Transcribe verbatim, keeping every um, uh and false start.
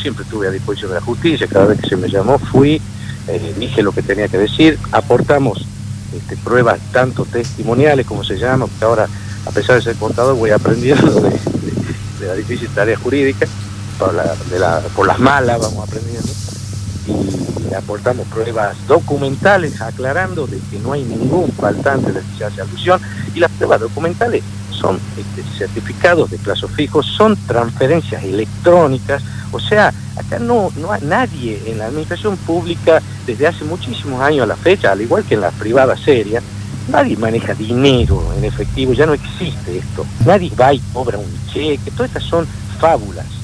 siempre estuve a disposición de la justicia, cada vez que se me llamó fui, eh, dije lo que tenía que decir, aportamos este, pruebas tanto testimoniales como se llama, porque ahora, a pesar de ser contador, voy aprendiendo de, de, de la difícil tarea jurídica, por, la, de la, por las malas vamos aprendiendo, y aportamos pruebas documentales aclarando de que no hay ningún faltante del que se hace alusión, y las pruebas documentales son este, certificados de plazo fijo, son transferencias electrónicas, o sea, acá no, no hay nadie en la administración pública desde hace muchísimos años a la fecha, al igual que en las privadas serias, nadie maneja dinero en efectivo, ya no existe esto, nadie va y cobra un cheque, todas estas son fábulas.